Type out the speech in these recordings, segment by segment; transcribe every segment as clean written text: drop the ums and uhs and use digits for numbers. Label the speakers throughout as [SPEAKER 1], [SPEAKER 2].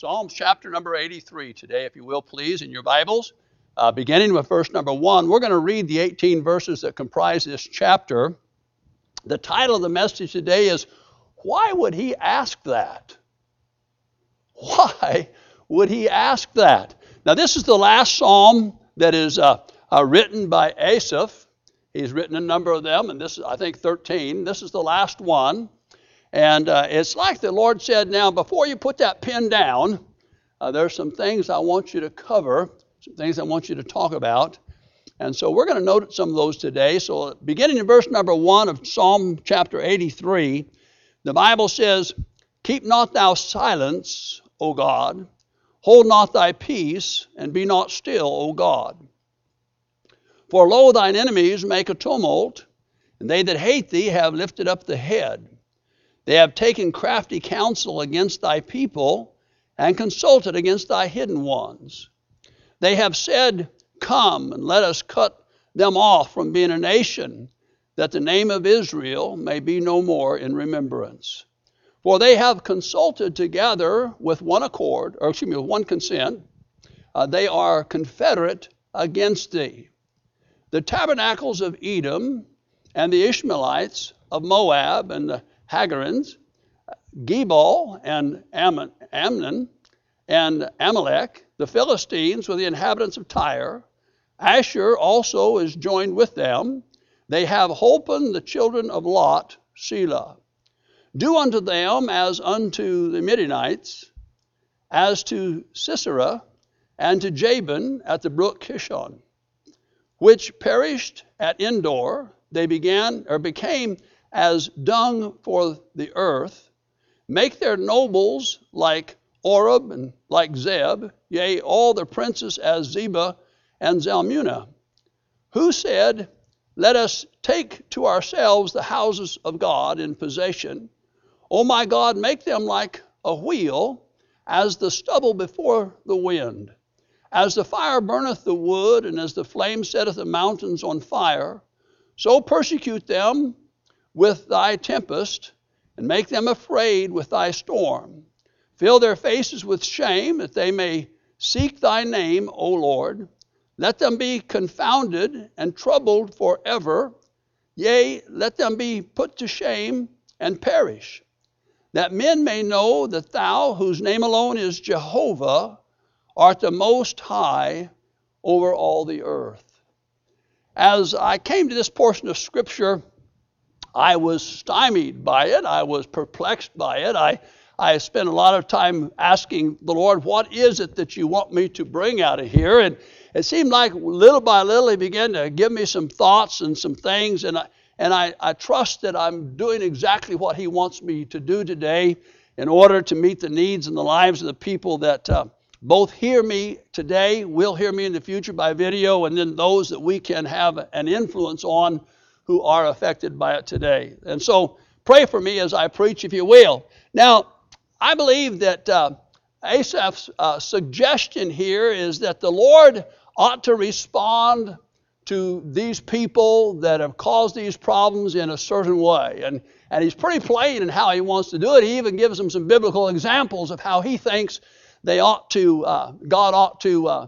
[SPEAKER 1] Psalms chapter number 83 today, if you will, please, in your Bibles. Beginning with verse number 1, we're going to read the 18 verses that comprise this chapter. The title of the message today is, Why Would He Ask That? Why would he ask that? Now, this is the last psalm that is written by Asaph. He's written a number of them, and this is, I think, 13. This is the last one. And it's like the Lord said, now, before you put that pen down, there's some things I want you to cover, some things I want you to talk about. And so we're going to note some of those today. So beginning in verse number 1 of Psalm chapter 83, the Bible says, Keep not thou silence, O God. Hold not thy peace, and be not still, O God. For lo, thine enemies make a tumult, and they that hate thee have lifted up the head. They have taken crafty counsel against thy people, and consulted against thy hidden ones. They have said, Come, and let us cut them off from being a nation, that the name of Israel may be no more in remembrance. For they have consulted together with one accord, with one consent. They are confederate against thee. The tabernacles of Edom, and the Ishmaelites of Moab, and the Hagarians, Gebal, and Ammon, and Amalek, the Philistines with the inhabitants of Tyre. Asher also is joined with them. They have holpen the children of Lot, Selah. Do unto them as unto the Midianites, as to Sisera, and to Jabin at the brook Kishon, which perished at Endor. They became as dung for the earth. Make their nobles like Oreb and like Zeb, yea, all the princes as Zebah and Zalmunna. Who said, Let us take to ourselves the houses of God in possession. O my God, make them like a wheel, as the stubble before the wind. As the fire burneth the wood, and as the flame setteth the mountains on fire, so persecute them with thy tempest, and make them afraid with thy storm. Fill their faces with shame, that they may seek thy name, O Lord. Let them be confounded and troubled forever. Yea, let them be put to shame and perish. That men may know that thou, whose name alone is Jehovah, art the most high over all the earth. As I came to this portion of Scripture, I was stymied by it. I was perplexed by it. I spent a lot of time asking the Lord, what is it that you want me to bring out of here? And it seemed like little by little he began to give me some thoughts and some things, and I trust that I'm doing exactly what he wants me to do today in order to meet the needs and the lives of the people that both hear me today, will hear me in the future by video, and then those that we can have an influence on who are affected by it today. And so pray for me as I preach, if you will. Now, I believe that Asaph's suggestion here is that the Lord ought to respond to these people that have caused these problems in a certain way. And he's pretty plain in how he wants to do it. He even gives them some biblical examples of how he thinks they ought to, God ought to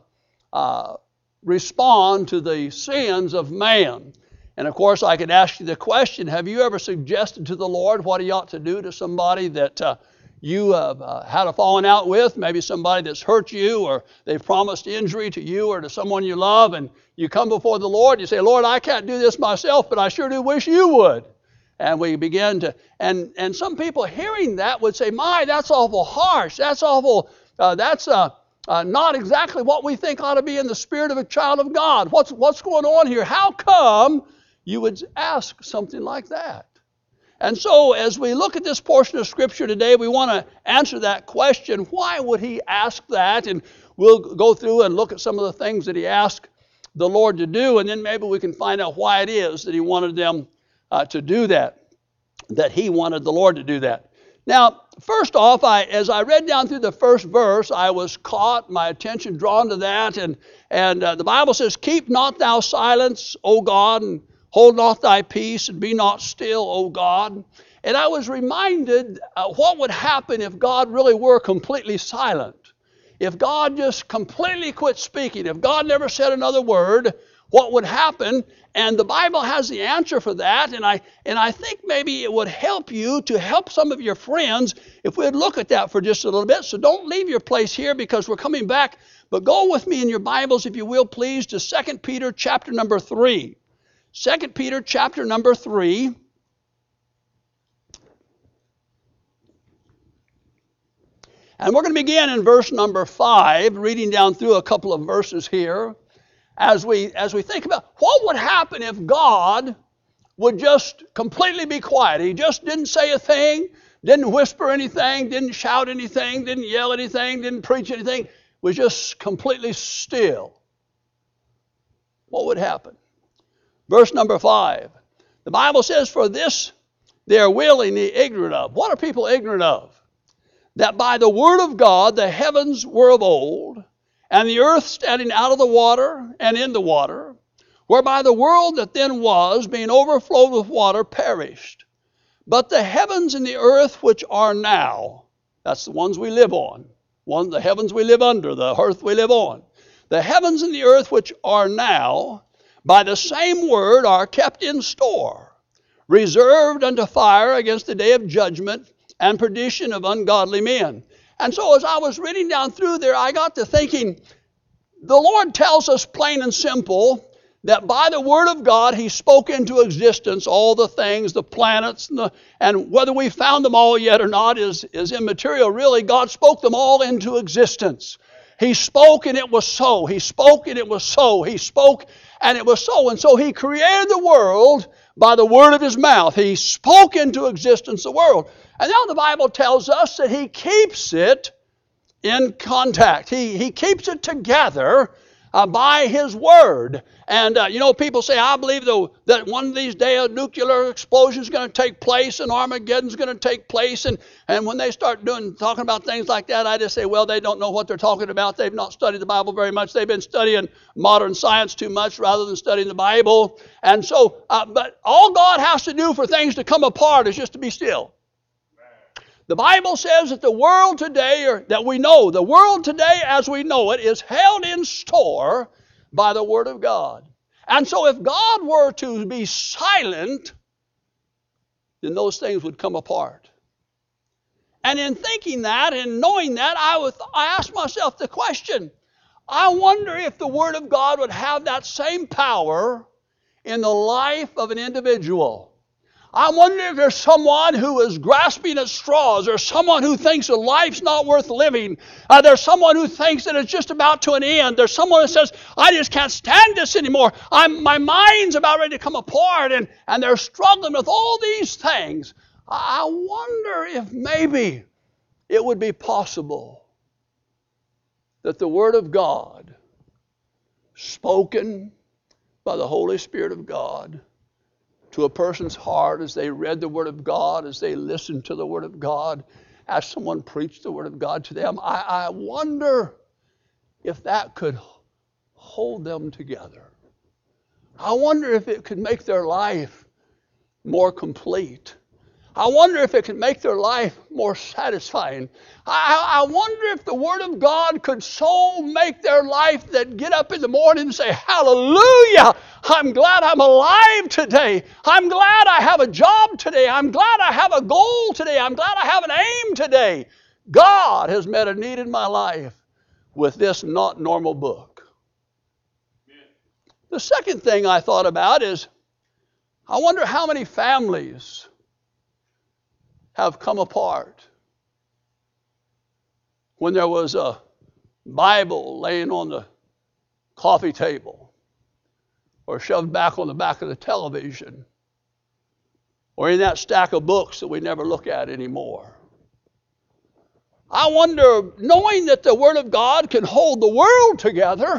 [SPEAKER 1] respond to the sins of man. And of course, I could ask you the question, have you ever suggested to the Lord what he ought to do to somebody that you have had a falling out with, maybe somebody that's hurt you, or they've promised injury to you or to someone you love, and you come before the Lord, you say, Lord, I can't do this myself, but I sure do wish you would. And we begin to, and some people hearing that would say, my, that's awful harsh, that's awful, that's not exactly what we think ought to be in the spirit of a child of God. What's going on here? How come you would ask something like that? And so as we look at this portion of Scripture today, we want to answer that question, why would he ask that? And we'll go through and look at some of the things that he asked the Lord to do, and then maybe we can find out why it is that he wanted them to do that he wanted the Lord to do that. Now, first off, as I read down through the first verse, I was caught, my attention drawn to that, and the Bible says, Keep not thou silence, O God, and hold not thy peace, and be not still, O God. And I was reminded what would happen if God really were completely silent. If God just completely quit speaking, if God never said another word, what would happen? And the Bible has the answer for that. And I think maybe it would help you to help some of your friends if we'd look at that for just a little bit. So don't leave your place here because we're coming back. But go with me in your Bibles, if you will, please, to 2 Peter chapter number 3. 2 Peter chapter number 3. And we're going to begin in verse number 5, reading down through a couple of verses here, as we think about what would happen if God would just completely be quiet. He just didn't say a thing, didn't whisper anything, didn't shout anything, didn't yell anything, didn't preach anything, was just completely still. What would happen? Verse number 5. The Bible says, "For this they are willingly ignorant of." What are people ignorant of? "That by the word of God the heavens were of old, and the earth standing out of the water and in the water, whereby the world that then was, being overflowed with water, perished. But the heavens and the earth which are now," that's the ones we live on, the heavens we live under, the earth we live on. "The heavens and the earth which are now, by the same word are kept in store, reserved unto fire against the day of judgment and perdition of ungodly men." And so as I was reading down through there, I got to thinking, the Lord tells us plain and simple that by the word of God, he spoke into existence all the things, the planets, and whether we found them all yet or not is immaterial. Really, God spoke them all into existence. He spoke and it was so. He spoke and it was so. He spoke and it was so. And so he created the world by the word of his mouth. He spoke into existence the world. And now the Bible tells us that he keeps it in contact. He keeps it together by his word. And, people say, I believe that one of these days a nuclear explosion is going to take place and Armageddon's going to take place. And when they start talking about things like that, I just say, well, they don't know what they're talking about. They've not studied the Bible very much. They've been studying modern science too much rather than studying the Bible. And so, but all God has to do for things to come apart is just to be still. The Bible says that the world today, or that we know, the world today as we know it is held in store by the Word of God. And so if God were to be silent, then those things would come apart. And in thinking that and knowing that, I asked myself the question, I wonder if the Word of God would have that same power in the life of an individual. I wonder if there's someone who is grasping at straws, or someone who thinks that life's not worth living. There's someone who thinks that it's just about to an end. There's someone who says, I just can't stand this anymore. My mind's about ready to come apart, and they're struggling with all these things. I wonder if maybe it would be possible that the Word of God, spoken by the Holy Spirit of God, to a person's heart as they read the Word of God, as they listened to the Word of God, as someone preached the Word of God to them. I wonder if that could hold them together. I wonder if it could make their life more complete. I wonder if it could make their life more satisfying. I wonder if the Word of God could so make their life that get up in the morning and say, hallelujah, I'm glad I'm alive today. I'm glad I have a job today. I'm glad I have a goal today. I'm glad I have an aim today. God has met a need in my life with this not normal book. Amen. The second thing I thought about is, I wonder how many families have come apart when there was a Bible laying on the coffee table, or shoved back on the back of the television, or in that stack of books that we never look at anymore. I wonder, knowing that the Word of God can hold the world together,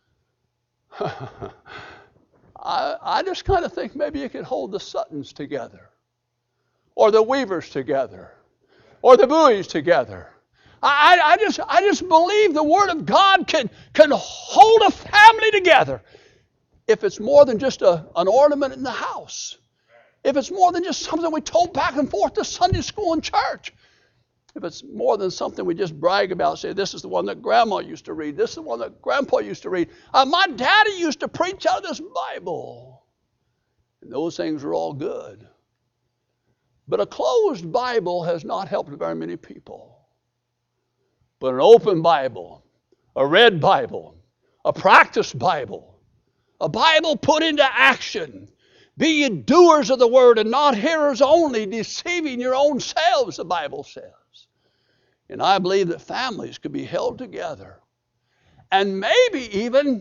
[SPEAKER 1] I just kind of think maybe it could hold the Suttons together, or the Weavers together, or the Bowies together. I just believe the Word of God can hold a family together if it's more than just an ornament in the house. if it's more than just something we told back and forth to Sunday school and church, if it's more than something we just brag about, say, this is the one that Grandma used to read, this is the one that Grandpa used to read, my daddy used to preach out of this Bible. And those things are all good. But a closed Bible has not helped very many people. But an open Bible, a read Bible, a practiced Bible, a Bible put into action. Be ye doers of the word and not hearers only, deceiving your own selves, the Bible says. And I believe that families could be held together and maybe even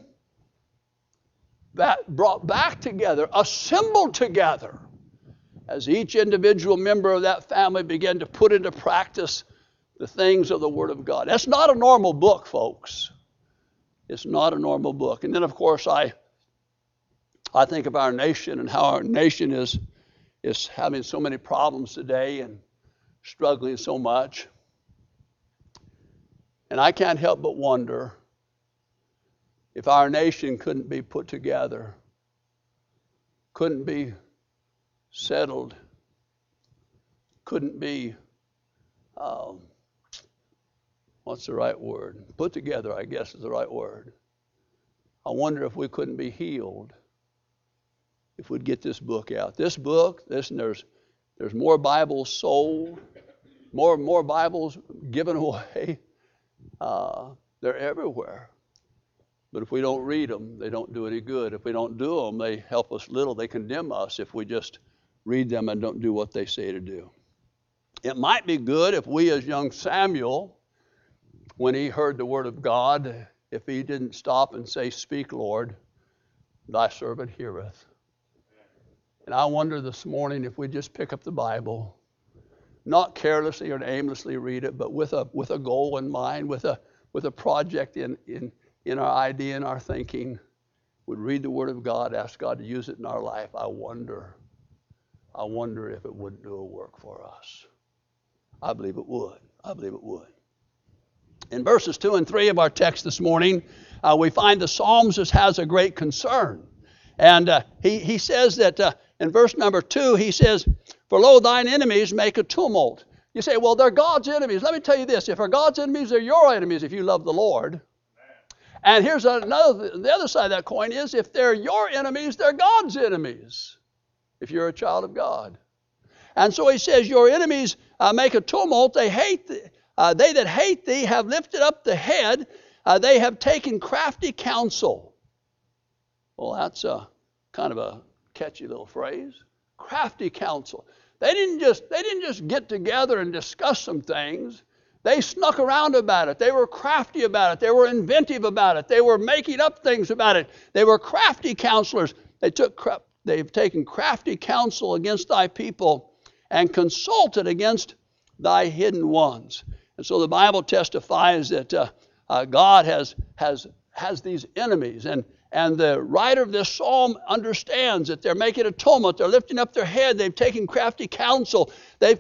[SPEAKER 1] that brought back together, assembled together, as each individual member of that family began to put into practice the things of the Word of God. That's not a normal book, folks. It's not a normal book. And then, of course, I think of our nation and how our nation is having so many problems today and struggling so much. And I can't help but wonder if our nation couldn't be put together, couldn't be settled, couldn't be, what's the right word? Put together, I guess, is the right word. I wonder if we couldn't be healed if we'd get this book out. This book, listen, there's more Bibles sold, more Bibles given away. They're everywhere. But if we don't read them, they don't do any good. If we don't do them, they help us little. They condemn us if we just read them and don't do what they say to do. It might be good if we, as young Samuel, when he heard the word of God, if he didn't stop and say, "Speak, Lord, thy servant heareth." And I wonder this morning if we just pick up the Bible, not carelessly or aimlessly read it, but with a goal in mind, with a project in our idea and our thinking, would read the Word of God, ask God to use it in our life. I wonder if it wouldn't do a work for us. I believe it would. I believe it would. In verses 2 and 3 of our text this morning, we find the psalmist has a great concern. And he says that in verse number 2, he says, "For lo, thine enemies make a tumult." You say, well, they're God's enemies. Let me tell you this. If they're God's enemies, they're your enemies if you love the Lord. And here's the other side of that coin is, if they're your enemies, they're God's enemies, if you're a child of God. And so he says, your enemies make a tumult. They that hate thee have lifted up the head. They have taken crafty counsel. Well, that's kind of a catchy little phrase. Crafty counsel. They didn't just get together and discuss some things. They snuck around about it. They were crafty about it. They were inventive about it. They were making up things about it. They were crafty counselors. They've taken crafty counsel against thy people and consulted against thy hidden ones. And so the Bible testifies that God has these enemies. And the writer of this psalm understands that they're making a tumult. They're lifting up their head. They've taken crafty counsel. They've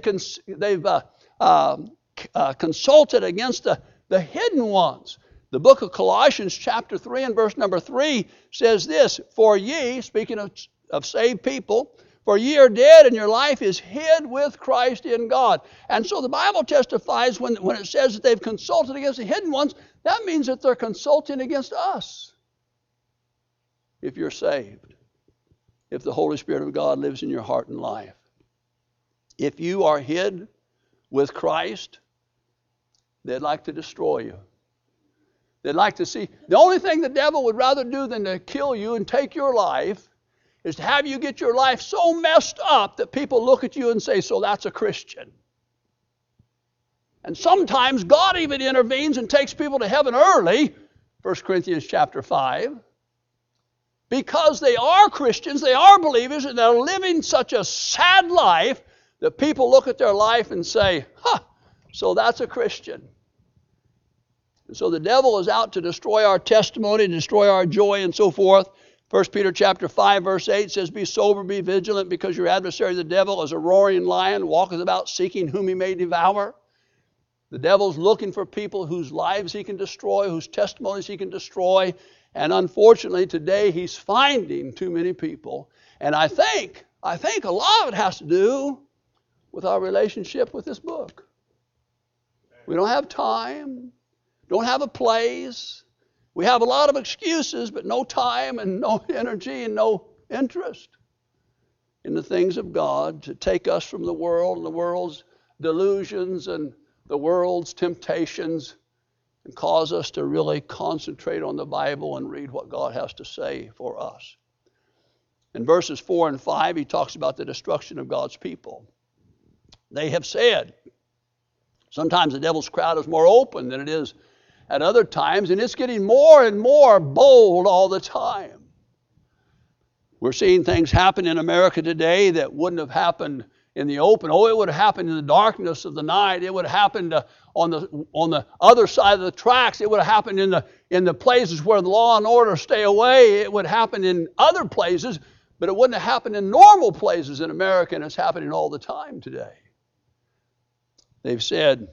[SPEAKER 1] consulted against the hidden ones. The book of Colossians chapter 3 and verse number 3 says this, "For ye," speaking of saved people, "for ye are dead and your life is hid with Christ in God." And so the Bible testifies when it says that they've consulted against the hidden ones, that means that they're consulting against us. If you're saved, if the Holy Spirit of God lives in your heart and life, if you are hid with Christ, they'd like to destroy you. They'd like to see. The only thing the devil would rather do than to kill you and take your life is to have you get your life so messed up that people look at you and say, "So that's a Christian." And sometimes God even intervenes and takes people to heaven early, 1 Corinthians chapter 5, because they are Christians, they are believers, and they're living such a sad life that people look at their life and say, "So that's a Christian." And so the devil is out to destroy our testimony, destroy our joy, and so forth. 1 Peter chapter 5, verse 8 says, "Be sober, be vigilant, because your adversary the devil, as a roaring lion, walketh about seeking whom he may devour." The devil's looking for people whose lives he can destroy, whose testimonies he can destroy. And unfortunately, today he's finding too many people. And I think I think a lot of it has to do with our relationship with this book. We don't have time, don't have a place. We have a lot of excuses, but no time and no energy and no interest in the things of God to take us from the world and the world's delusions and the world's temptations and cause us to really concentrate on the Bible and read what God has to say for us. In verses 4 and 5, he talks about the destruction of God's people. They have said, sometimes the devil's crowd is more open than it is at other times, and it's getting more and more bold all the time. We're seeing things happen in America today that wouldn't have happened in the open. Oh, it would have happened in the darkness of the night. It would have happened on the other side of the tracks. It would have happened in the places where the law and order stay away. It would happen in other places, but it wouldn't have happened in normal places in America, and it's happening all the time today. They've said.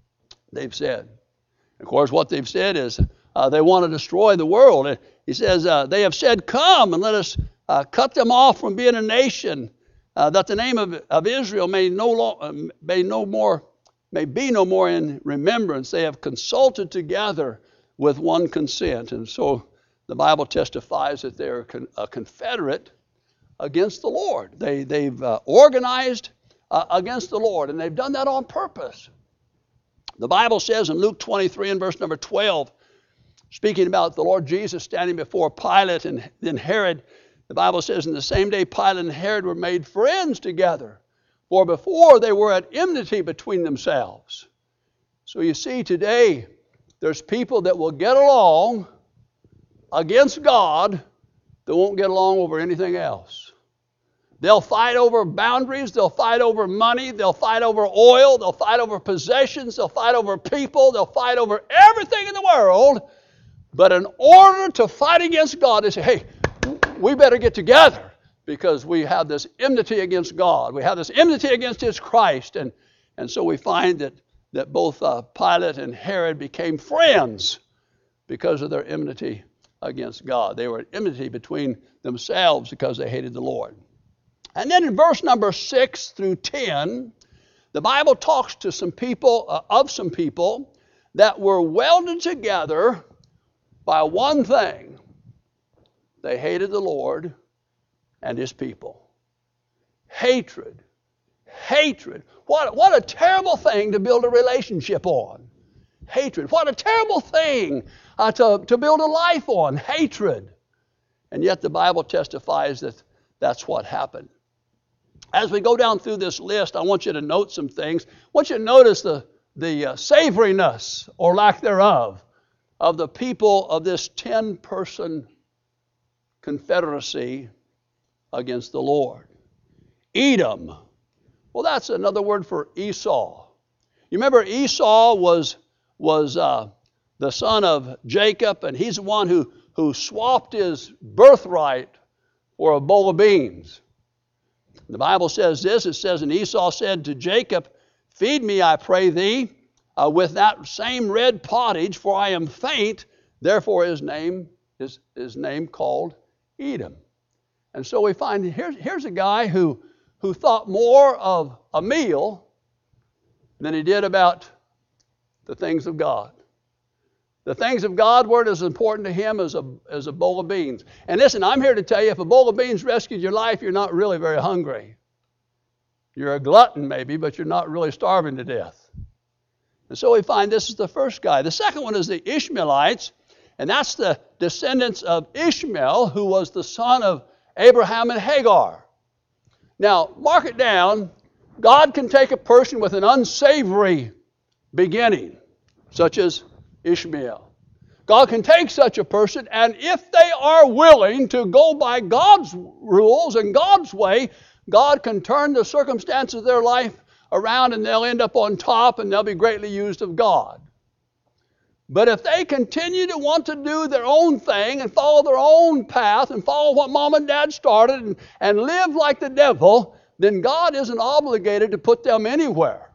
[SPEAKER 1] Of course, what they've said is they want to destroy the world. He says, they have said, come and let us cut them off from being a nation, that the name of Israel may be no more in remembrance. They have consulted together with one consent. And so the Bible testifies that they're a confederate against the Lord. They've organized against the Lord, and they've done that on purpose. The Bible says in Luke 23 and verse number 12, speaking about the Lord Jesus standing before Pilate and then Herod, the Bible says, in the same day Pilate and Herod were made friends together, for before they were at enmity between themselves. So you see, today there's people that will get along against God that won't get along over anything else. They'll fight over boundaries, they'll fight over money, they'll fight over oil, they'll fight over possessions, they'll fight over people, they'll fight over everything in the world. But in order to fight against God, they say, hey, we better get together because we have this enmity against God. We have this enmity against His Christ. And so we find that both Pilate and Herod became friends because of their enmity against God. They were at enmity between themselves because they hated the Lord. And then in verse number 6 through 10, the Bible talks to some people, that were welded together by one thing. They hated the Lord and His people. Hatred. What a terrible thing to build a relationship on. Hatred. What a terrible thing to build a life on. Hatred. And yet the Bible testifies that that's what happened. As we go down through this list, I want you to note some things. I want you to notice the savoriness, or lack thereof, of the people of this 10-person confederacy against the Lord. Edom. Well, that's another word for Esau. You remember Esau was the son of Jacob, and he's the one who swapped his birthright for a bowl of beans. The Bible says this. It says, and Esau said to Jacob, feed me, I pray thee, with that same red pottage, for I am faint. Therefore his name called Edom. And so we find here's a guy who thought more of a meal than he did about the things of God. The things of God weren't as important to him as a bowl of beans. And listen, I'm here to tell you, if a bowl of beans rescued your life, you're not really very hungry. You're a glutton maybe, but you're not really starving to death. And so we find this is the first guy. The second one is the Ishmaelites, and that's the descendants of Ishmael, who was the son of Abraham and Hagar. Now, mark it down. God can take a person with an unsavory beginning, such as Ishmael. God can take such a person, and if they are willing to go by God's rules and God's way, God can turn the circumstances of their life around, and they'll end up on top, and they'll be greatly used of God. But if they continue to want to do their own thing and follow their own path and follow what mom and dad started and live like the devil, then God isn't obligated to put them anywhere.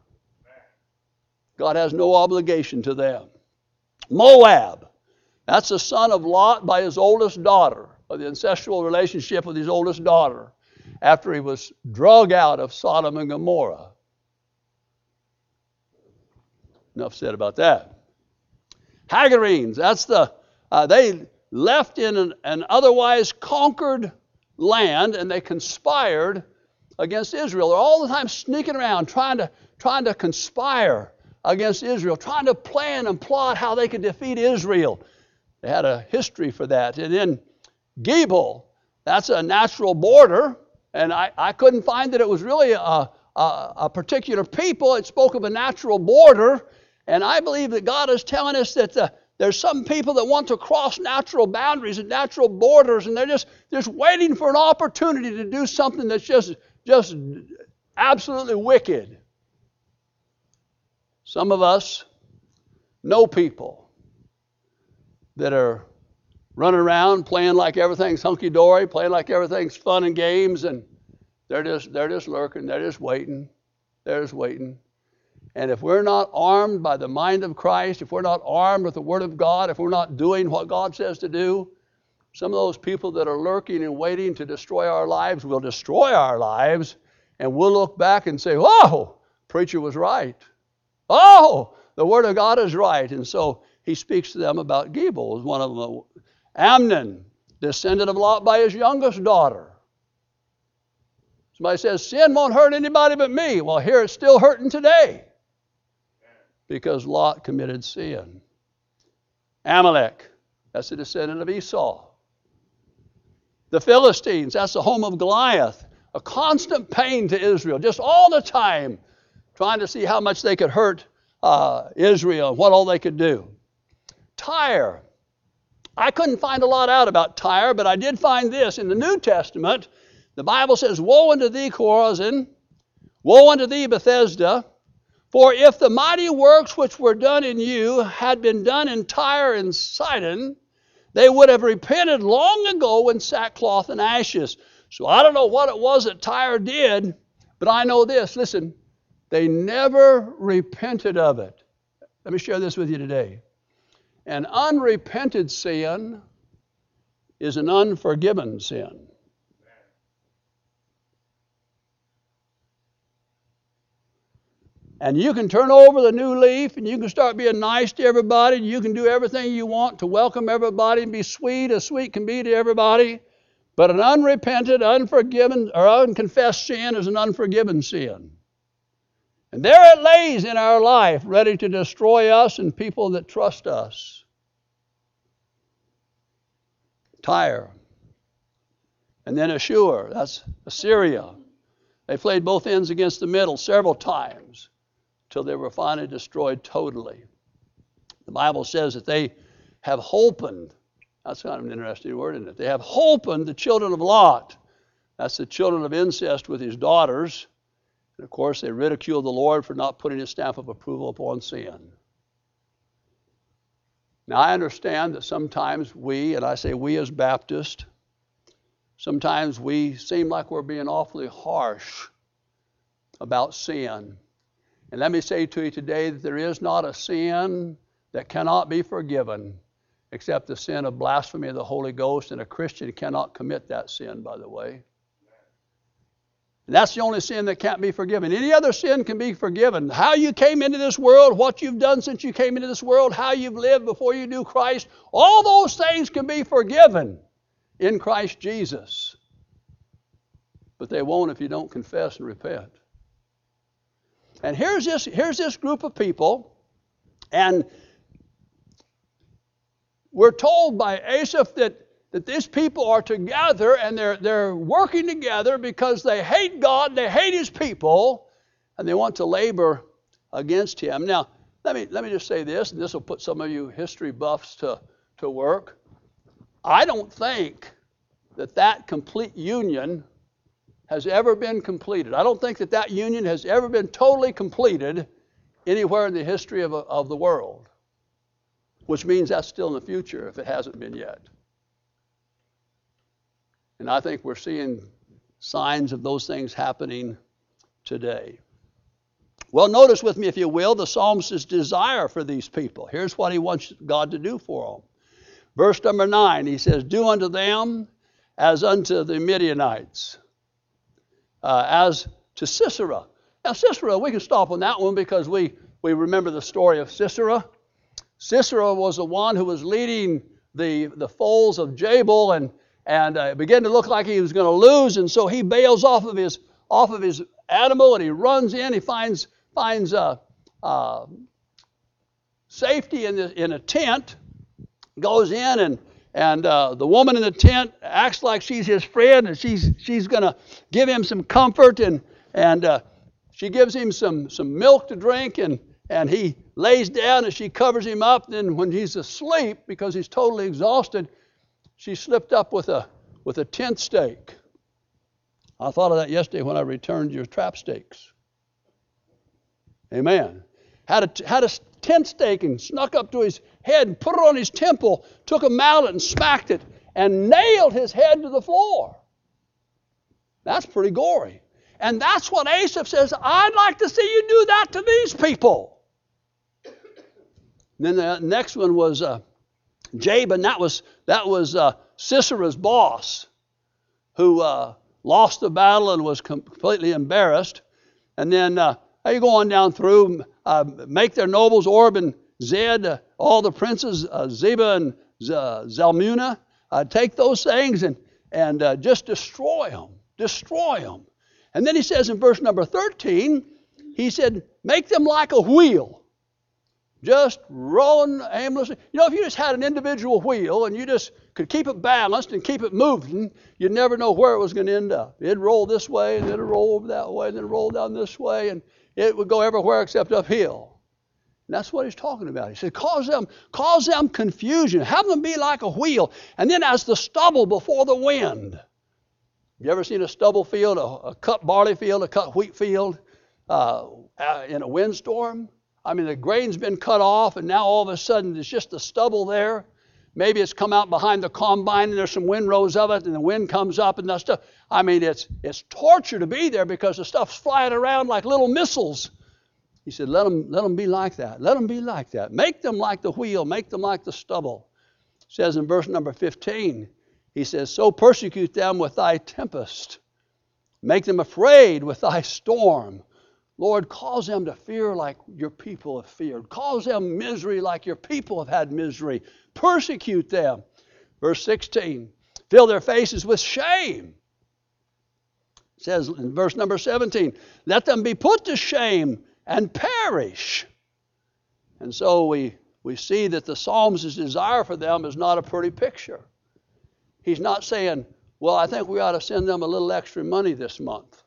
[SPEAKER 1] God has no obligation to them. Moab, that's the son of Lot by his oldest daughter, of the incestual relationship with his oldest daughter. after he was drug out of Sodom and Gomorrah. Enough said about that. Hagarenes, they left in an otherwise conquered land, and they conspired against Israel. They're all the time sneaking around, trying to conspire against Israel, trying to plan and plot how they could defeat Israel. They had a history for that. And then Gebal, that's a natural border, and I couldn't find that it was really a particular people. It spoke of a natural border, and I believe that God is telling us that there's some people that want to cross natural boundaries and natural borders, and they're just waiting for an opportunity to do something that's just absolutely wicked. Some of us know people that are running around playing like everything's hunky-dory, playing like everything's fun and games, and they're just lurking, they're just waiting. And if we're not armed by the mind of Christ, if we're not armed with the Word of God, if we're not doing what God says to do, some of those people that are lurking and waiting to destroy our lives will destroy our lives, and we'll look back and say, "Oh, preacher was right. Oh, the Word of God is right." And so he speaks to them about Gebal, as one of them. Amnon, descendant of Lot by his youngest daughter. Somebody says, sin won't hurt anybody but me. Well, here it's still hurting today, because Lot committed sin. Amalek, that's a descendant of Esau. The Philistines, that's the home of Goliath. A constant pain to Israel, just all the time, trying to see how much they could hurt Israel and what all they could do. Tyre. I couldn't find a lot out about Tyre, but I did find this. In the New Testament, the Bible says, "Woe unto thee, Chorazin! Woe unto thee, Bethesda! For if the mighty works which were done in you had been done in Tyre and Sidon, they would have repented long ago in sackcloth and ashes." So I don't know what it was that Tyre did, but I know this. Listen, they never repented of it. Let me share this with you today. An unrepented sin is an unforgiven sin. And you can turn over the new leaf, and you can start being nice to everybody, and you can do everything you want to welcome everybody and be sweet as sweet can be to everybody. But an unrepented, unforgiven, or unconfessed sin is an unforgiven sin. And there it lays in our life, ready to destroy us and people that trust us. Tyre. And then Ashur, that's Assyria. They played both ends against the middle several times till they were finally destroyed totally. The Bible says that they have holpen. That's kind of an interesting word, isn't it? They have holpen the children of Lot. That's the children of incest with his daughters. And of course, they ridiculed the Lord for not putting his stamp of approval upon sin. Now, I understand that sometimes we, and I say we as Baptists, sometimes we seem like we're being awfully harsh about sin. And let me say to you today that there is not a sin that cannot be forgiven except the sin of blasphemy of the Holy Ghost, and a Christian cannot commit that sin, by the way. And that's the only sin that can't be forgiven. Any other sin can be forgiven. How you came into this world, what you've done since you came into this world, how you've lived before you knew Christ, all those things can be forgiven in Christ Jesus. But they won't if you don't confess and repent. And here's this group of people, and we're told by Asaph that these people are together, and they're working together because they hate God, they hate his people, and they want to labor against him. Now, let me just say this, and this will put some of you history buffs to work. I don't think that complete union has ever been completed. I don't think that union has ever been totally completed anywhere in the history of the world, which means that's still in the future if it hasn't been yet. And I think we're seeing signs of those things happening today. Well, notice with me, if you will, the psalmist's desire for these people. Here's what he wants God to do for them. Verse number 9, he says, "Do unto them as unto the Midianites." as to Sisera. Now, Sisera, we can stop on that one because we remember the story of Sisera. Sisera was the one who was leading the foals of Jabal, and it began to look like he was going to lose, and so he bails off of his animal, and he runs in. He finds safety in a tent, goes in, and the woman in the tent acts like she's his friend, and she's going to give him some comfort, and she gives him some milk to drink, and he lays down, and she covers him up. Then when he's asleep, because he's totally exhausted, she slipped up with a tent stake. I thought of that yesterday when I returned your trap stakes. Amen. Had a tent stake and snuck up to his head and put it on his temple, took a mallet and smacked it, and nailed his head to the floor. That's pretty gory. And that's what Asaph says, I'd like to see you do that to these people. And then the next one was Jabin. That was Sisera's boss, who lost the battle and was completely embarrassed. And then you go on down through, make their nobles Orb and Zed, all the princes, Zeba and Zalmunna, take those things and just destroy them. And then he says in verse number 13, he said, make them like a wheel. Just rolling aimlessly. You know, if you just had an individual wheel and you just could keep it balanced and keep it moving, you'd never know where it was going to end up. It'd roll this way, and then it'd roll over that way, and then roll down this way, and it would go everywhere except uphill. And that's what he's talking about. He said, cause them confusion. Have them be like a wheel. And then as the stubble before the wind. You ever seen a stubble field, a cut barley field, a cut wheat field in a windstorm? I mean, the grain's been cut off, and now all of a sudden there's just the stubble there. Maybe it's come out behind the combine, and there's some windrows of it, and the wind comes up and that stuff. I mean, it's torture to be there because the stuff's flying around like little missiles. He said, let them be like that. Let them be like that. Make them like the wheel. Make them like the stubble. It says in verse number 15, he says, so persecute them with thy tempest. Make them afraid with thy storm. Lord, cause them to fear like your people have feared. Cause them misery like your people have had misery. Persecute them. Verse 16, fill their faces with shame. It says in verse number 17, let them be put to shame and perish. And so we see that the Psalms' desire for them is not a pretty picture. He's not saying, well, I think we ought to send them a little extra money this month.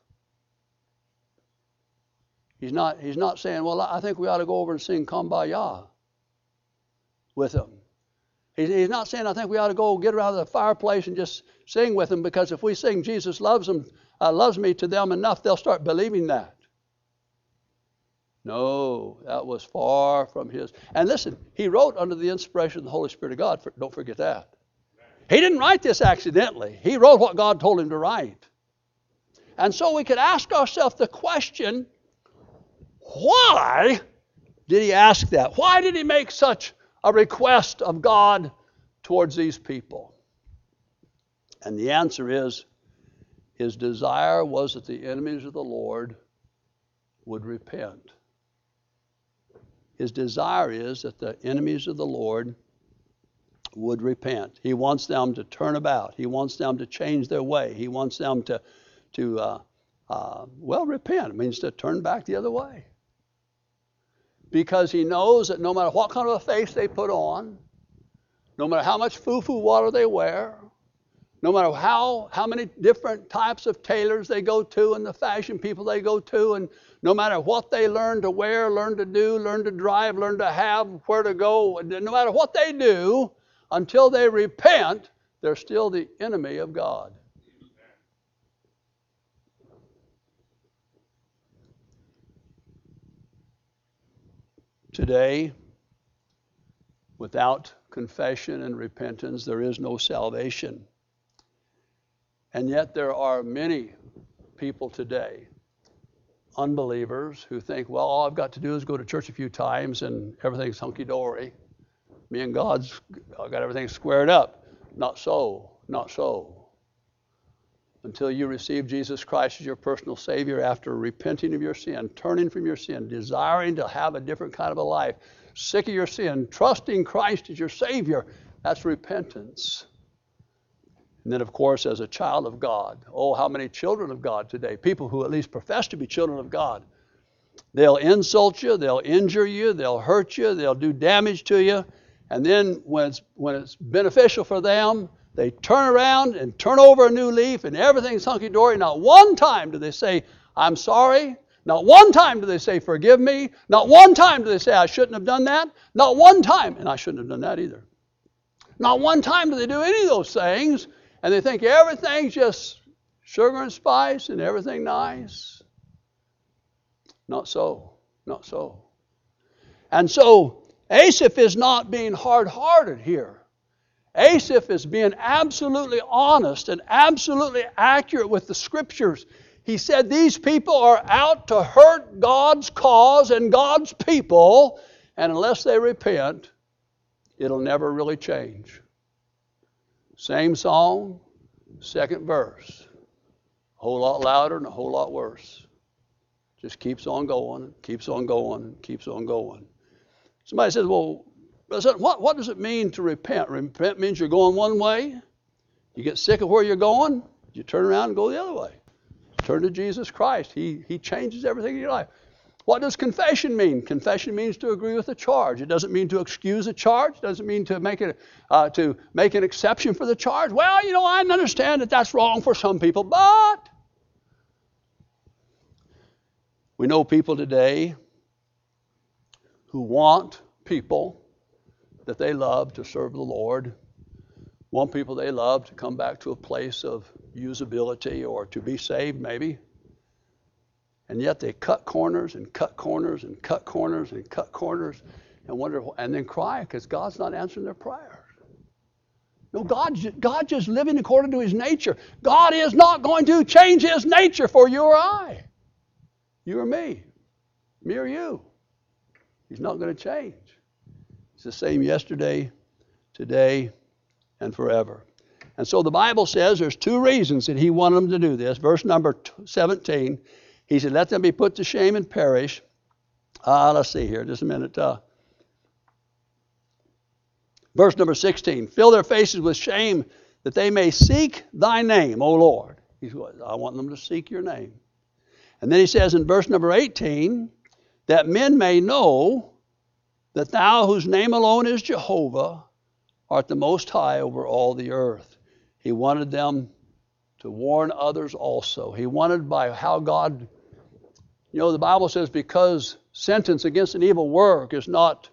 [SPEAKER 1] He's not saying, well, I think we ought to go over and sing Kumbaya with them. He's not saying, I think we ought to go get around the fireplace and just sing with them, because if we sing Jesus loves me to them enough, they'll start believing that. No, that was far from his. And listen, he wrote under the inspiration of the Holy Spirit of God. Don't forget that. He didn't write this accidentally. He wrote what God told him to write. And so we could ask ourselves the question, why did he ask that? Why did he make such a request of God towards these people? And the answer is, his desire was that the enemies of the Lord would repent. His desire is that the enemies of the Lord would repent. He wants them to turn about. He wants them to change their way. He wants them to repent. It means to turn back the other way. Because he knows that no matter what kind of a face they put on, no matter how much foo-foo water they wear, no matter how many different types of tailors they go to and the fashion people they go to, and no matter what they learn to wear, learn to do, learn to drive, learn to have, where to go, no matter what they do, until they repent, they're still the enemy of God. Today, without confession and repentance, there is no salvation. And yet there are many people today, unbelievers, who think, well, all I've got to do is go to church a few times and everything's hunky-dory. Me and I've got everything squared up. Not so. Not so. until you receive Jesus Christ as your personal Savior after repenting of your sin, turning from your sin, desiring to have a different kind of a life, sick of your sin, trusting Christ as your Savior. That's repentance. And then, of course, as a child of God, oh, how many children of God today, people who at least profess to be children of God, they'll insult you, they'll injure you, they'll hurt you, they'll do damage to you, and then when it's beneficial for them, they turn around and turn over a new leaf and everything's hunky-dory. Not one time do they say, I'm sorry. Not one time do they say, forgive me. Not one time do they say, I shouldn't have done that. Not one time, and I shouldn't have done that either. Not one time do they do any of those things, and they think everything's just sugar and spice and everything nice. Not so. Not so. And so Asaph is not being hard-hearted here. Asaph is being absolutely honest and absolutely accurate with the Scriptures. He said these people are out to hurt God's cause and God's people, and unless they repent, it'll never really change. Same song, second verse. A whole lot louder and a whole lot worse. Just keeps on going, keeps on going, keeps on going. Somebody says, well, what does it mean to repent? Repent means you're going one way. You get sick of where you're going, you turn around and go the other way. Turn to Jesus Christ. He changes everything in your life. What does confession mean? Confession means to agree with a charge. It doesn't mean to excuse a charge. It doesn't mean to make an exception for the charge. Well, I understand that that's wrong for some people, but we know people today who want people that they love to serve the Lord, want people they love to come back to a place of usability or to be saved maybe. And yet they cut corners and cut corners and cut corners and cut corners and wonder, and then cry because God's not answering their prayers. No, God just living according to His nature. God is not going to change His nature for you or I. You or me or you. He's not going to change. It's the same yesterday, today, and forever. And so the Bible says there's two reasons that He wanted them to do this. Verse number 17, He said, let them be put to shame and perish. Let's see here, just a minute. Verse number 16, fill their faces with shame that they may seek Thy name, O Lord. I want them to seek Your name. And then He says in verse number 18, that men may know that Thou, whose name alone is Jehovah, art the Most High over all the earth. He wanted them to warn others also. He wanted by how God, the Bible says because sentence against an evil work is not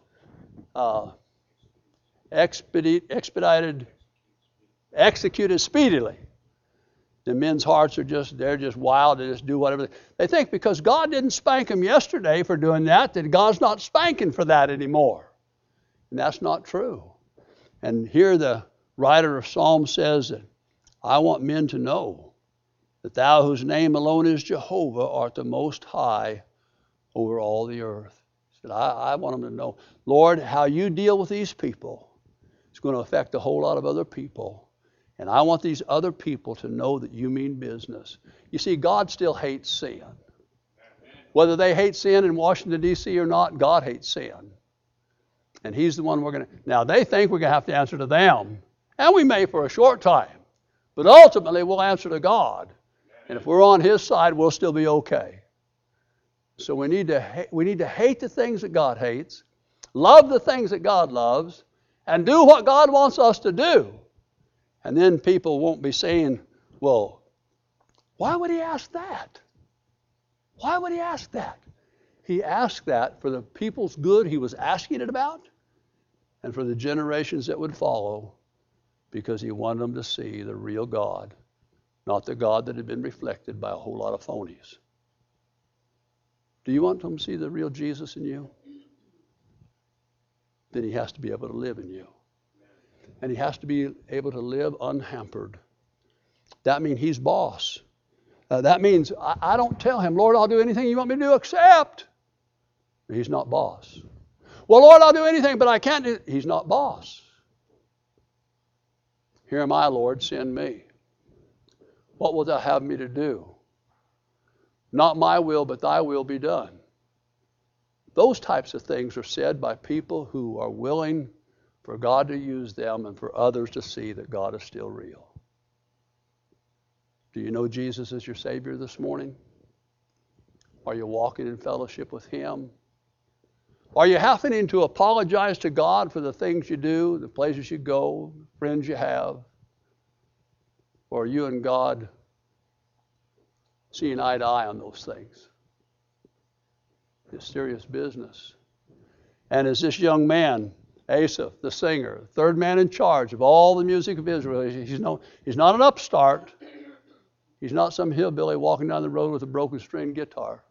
[SPEAKER 1] executed speedily. The men's hearts are they're just wild to just do whatever. They think because God didn't spank them yesterday for doing that God's not spanking for that anymore. And that's not true. And here the writer of Psalms says that I want men to know that Thou, whose name alone is Jehovah, art the Most High over all the earth. He said, I want them to know, Lord, how You deal with these people is going to affect a whole lot of other people. And I want these other people to know that You mean business. You see, God still hates sin. Whether they hate sin in Washington, D.C. or not, God hates sin. And He's the one we're going to... Now, they think we're going to have to answer to them. And we may for a short time. But ultimately, we'll answer to God. And if we're on His side, we'll still be okay. So we need to hate the things that God hates, love the things that God loves, and do what God wants us to do. And then people won't be saying, well, why would He ask that? Why would He ask that? He asked that for the people's good He was asking it about and for the generations that would follow because He wanted them to see the real God, not the God that had been reflected by a whole lot of phonies. Do you want them to see the real Jesus in you? Then He has to be able to live in you. And He has to be able to live unhampered. That means He's boss. That means I don't tell Him, Lord, I'll do anything You want me to do except. He's not boss. Well, Lord, I'll do anything, but I can't do. He's not boss. Here am I, Lord, send me. What wilt thou have me to do? Not my will, but thy will be done. Those types of things are said by people who are willing for God to use them and for others to see that God is still real. Do you know Jesus as your Savior this morning? Are you walking in fellowship with Him? Are you having to apologize to God for the things you do, the places you go, friends you have? Or are you and God seeing eye to eye on those things? It's serious business. And as this young man, Asaph, the singer, third man in charge of all the music of Israel, he's not an upstart. He's not some hillbilly walking down the road with a broken string guitar.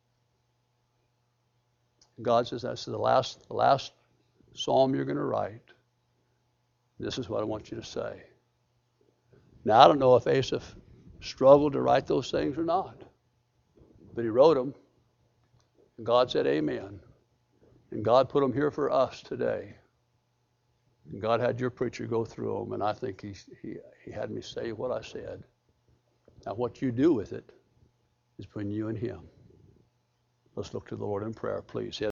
[SPEAKER 1] God says, that's the last psalm you're going to write. This is what I want you to say. Now, I don't know if Asaph struggled to write those things or not, but he wrote them. And God said, amen. And God put them here for us today. And God had your preacher go through them, and I think he had me say what I said. Now, what you do with it is between you and Him. Let's look to the Lord in prayer, please.